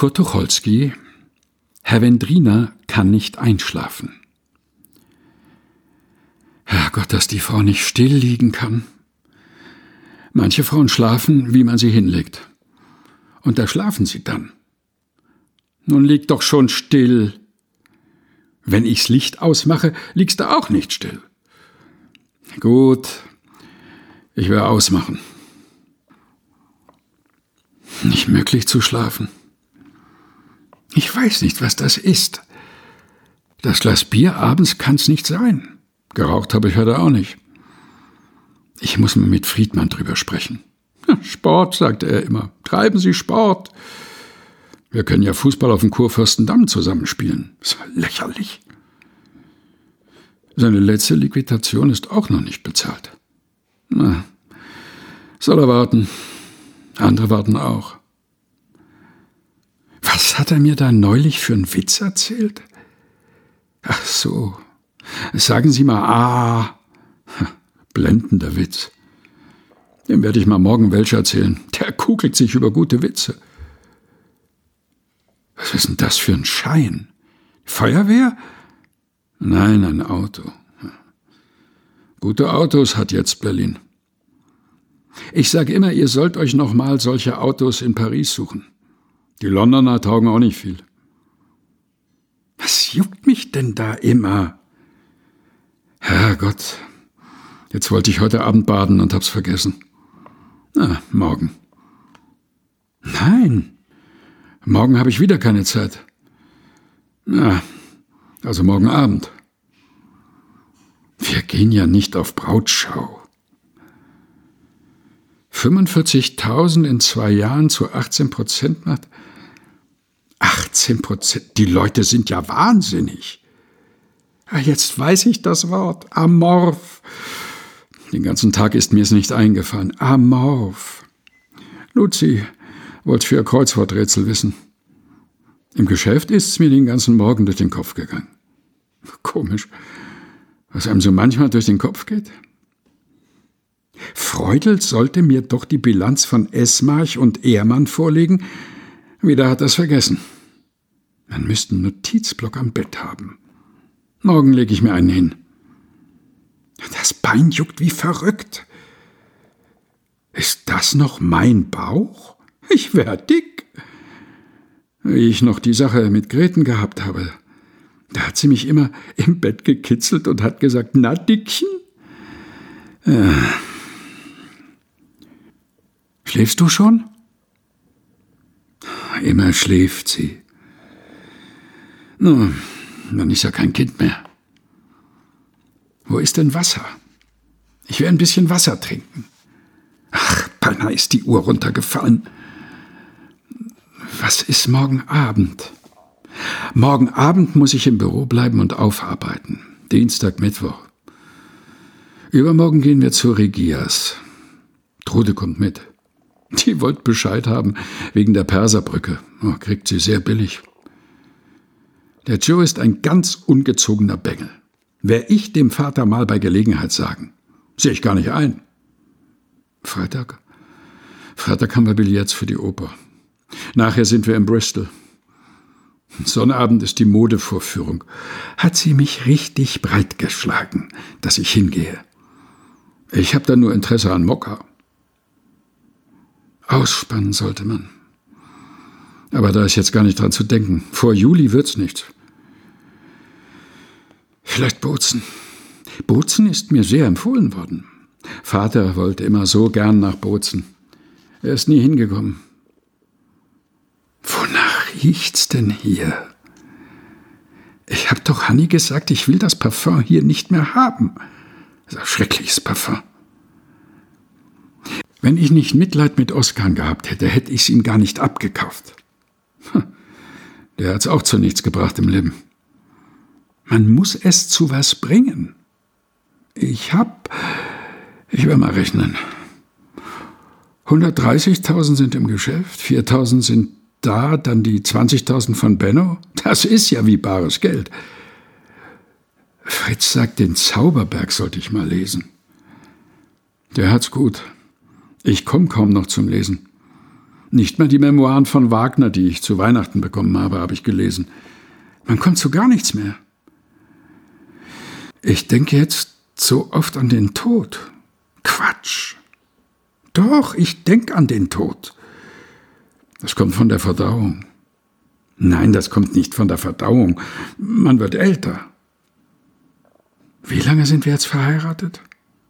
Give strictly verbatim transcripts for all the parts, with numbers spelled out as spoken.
Kurt Tucholsky, Herr Wendriner kann nicht einschlafen. Herrgott, dass die Frau nicht still liegen kann. Manche Frauen schlafen, wie man sie hinlegt. Und da schlafen sie dann. Nun lieg doch schon still. Wenn ich's Licht ausmache, liegst du auch nicht still. Gut, ich will ausmachen. Nicht möglich zu schlafen. Ich weiß nicht, was das ist. Das Glas Bier abends kann's nicht sein. Geraucht habe ich heute auch nicht. Ich muss mal mit Friedmann drüber sprechen. Sport, sagte er immer. Treiben Sie Sport. Wir können ja Fußball auf dem Kurfürstendamm zusammenspielen. Ist ja lächerlich. Seine letzte Liquidation ist auch noch nicht bezahlt. Na, soll er warten. Andere warten auch. Was hat er mir da neulich für einen Witz erzählt? Ach so. Sagen Sie mal, ah, blendender Witz. Dem werde ich mal morgen welche erzählen. Der kugelt sich über gute Witze. Was ist denn das für ein Schein? Feuerwehr? Nein, ein Auto. Gute Autos hat jetzt Berlin. Ich sage immer, ihr sollt euch noch mal solche Autos in Paris suchen. Die Londoner taugen auch nicht viel. Was juckt mich denn da immer? Herrgott, jetzt wollte ich heute Abend baden und hab's vergessen. Na, morgen. Nein, morgen habe ich wieder keine Zeit. Na, also morgen Abend. Wir gehen ja nicht auf Brautschau. fünfundvierzigtausend in zwei Jahren zu achtzehn Prozent macht. achtzehn Prozent, die Leute sind ja wahnsinnig. Jetzt weiß ich das Wort, amorph. Den ganzen Tag ist mir es nicht eingefallen. Amorph. Luzi wollte für ihr Kreuzworträtsel wissen. Im Geschäft ist es mir den ganzen Morgen durch den Kopf gegangen. Komisch, was einem so manchmal durch den Kopf geht. Freudel sollte mir doch die Bilanz von Esmarch und Ehrmann vorlegen. Wieder hat er's vergessen. Man müsste einen Notizblock am Bett haben. Morgen lege ich mir einen hin. Das Bein juckt wie verrückt. Ist das noch mein Bauch? Ich wär dick. Wie ich noch die Sache mit Greten gehabt habe, da hat sie mich immer im Bett gekitzelt und hat gesagt, na Dickchen? Äh. Schläfst du schon? Immer schläft sie. Nun, dann ist ja kein Kind mehr. Wo ist denn Wasser? Ich will ein bisschen Wasser trinken. Ach, beinahe ist die Uhr runtergefallen. Was ist morgen Abend? Morgen Abend muss ich im Büro bleiben und aufarbeiten. Dienstag, Mittwoch. Übermorgen gehen wir zu Regias. Trude kommt mit. Die wollte Bescheid haben wegen der Perserbrücke. Oh, kriegt sie sehr billig. Der Joe ist ein ganz ungezogener Bengel. Wär ich dem Vater mal bei Gelegenheit sagen. Sehe ich gar nicht ein. Freitag? Freitag haben wir Billets für die Oper. Nachher sind wir in Bristol. Sonnabend ist die Modevorführung. Hat sie mich richtig breit geschlagen, dass ich hingehe. Ich habe da nur Interesse an Mokka. Ausspannen sollte man. Aber da ist jetzt gar nicht dran zu denken. Vor Juli wird's nichts. Vielleicht Bozen. Bozen ist mir sehr empfohlen worden. Vater wollte immer so gern nach Bozen. Er ist nie hingekommen. Wonach riecht's denn hier? Ich hab doch Hanni gesagt, ich will das Parfum hier nicht mehr haben. Das ist ein schreckliches Parfum. Wenn ich nicht Mitleid mit Oskar gehabt hätte, hätte ich es ihm gar nicht abgekauft. Der hat's auch zu nichts gebracht im Leben. Man muss es zu was bringen. Ich hab, ich will mal rechnen, hundertdreißigtausend sind im Geschäft, viertausend sind da, dann die zwanzigtausend von Benno. Das ist ja wie bares Geld. Fritz sagt, den Zauberberg sollte ich mal lesen. Der hat's gut. Ich komme kaum noch zum Lesen. Nicht mal die Memoiren von Wagner, die ich zu Weihnachten bekommen habe, habe ich gelesen. Man kommt zu gar nichts mehr. Ich denke jetzt so oft an den Tod. Quatsch. Doch, ich denke an den Tod. Das kommt von der Verdauung. Nein, das kommt nicht von der Verdauung. Man wird älter. Wie lange sind wir jetzt verheiratet?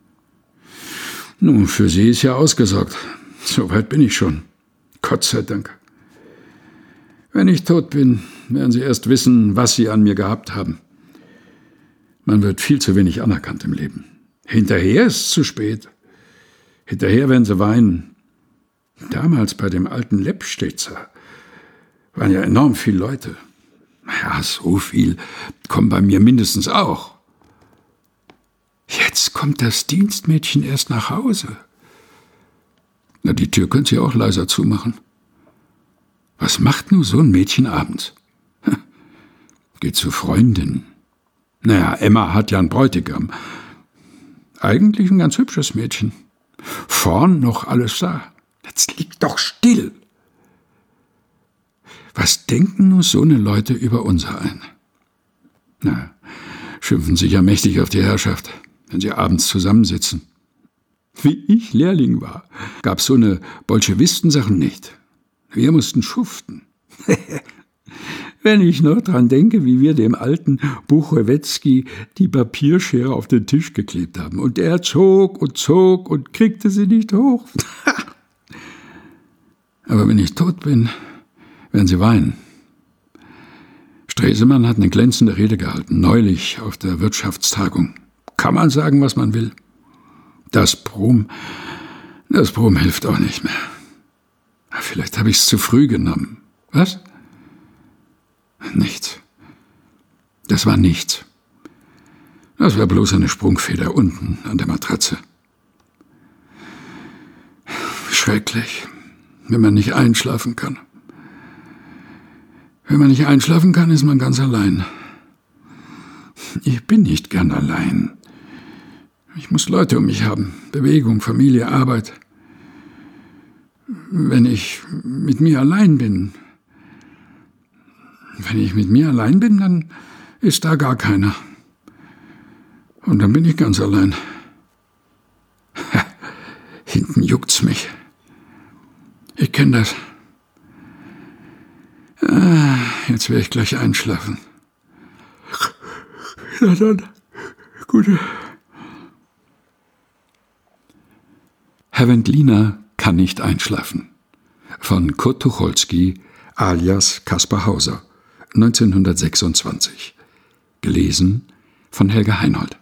Nun, für Sie ist ja ausgesorgt. So weit bin ich schon. Gott sei Dank. Wenn ich tot bin, werden Sie erst wissen, was Sie an mir gehabt haben. Man wird viel zu wenig anerkannt im Leben. Hinterher ist es zu spät. Hinterher werden Sie weinen. Damals bei dem alten Lepstetzer waren ja enorm viele Leute. Ja, so viel kommen bei mir mindestens auch. Jetzt kommt das Dienstmädchen erst nach Hause. Na, die Tür könnt ihr auch leiser zumachen. Was macht nur so ein Mädchen abends? Geht zu Freundin. Naja, Emma hat ja einen Bräutigam. Eigentlich ein ganz hübsches Mädchen. Vorn noch alles da. Jetzt liegt doch still. Was denken nur so eine Leute über unser ein? Na, schimpfen sich ja mächtig auf die Herrschaft, wenn sie abends zusammensitzen. Wie ich Lehrling war, gab's so eine Bolschewistensachen nicht. Wir mussten schuften. Wenn ich noch dran denke, wie wir dem alten Buchowetski die Papierschere auf den Tisch geklebt haben. Und er zog und zog und kriegte sie nicht hoch. Aber wenn ich tot bin, werden Sie weinen. Stresemann hat eine glänzende Rede gehalten, neulich auf der Wirtschaftstagung. Kann man sagen, was man will. Das Brom, das Brom hilft auch nicht mehr. Vielleicht habe ich es zu früh genommen. Was? Nichts. Das war nichts. Das war bloß eine Sprungfeder unten an der Matratze. Schrecklich, wenn man nicht einschlafen kann. Wenn man nicht einschlafen kann, ist man ganz allein. Ich bin nicht gern allein. Ich muss Leute um mich haben. Bewegung, Familie, Arbeit. Wenn ich mit mir allein bin, wenn ich mit mir allein bin, dann ist da gar keiner. Und dann bin ich ganz allein. Hinten juckt's mich. Ich kenne das. Ah, jetzt werde ich gleich einschlafen. Na dann, gute. Herr Wendliner kann nicht einschlafen. Von Kurt Tucholsky alias Kaspar Hauser, neunzehnhundertsechsundzwanzig. Gelesen von Helga Heinold.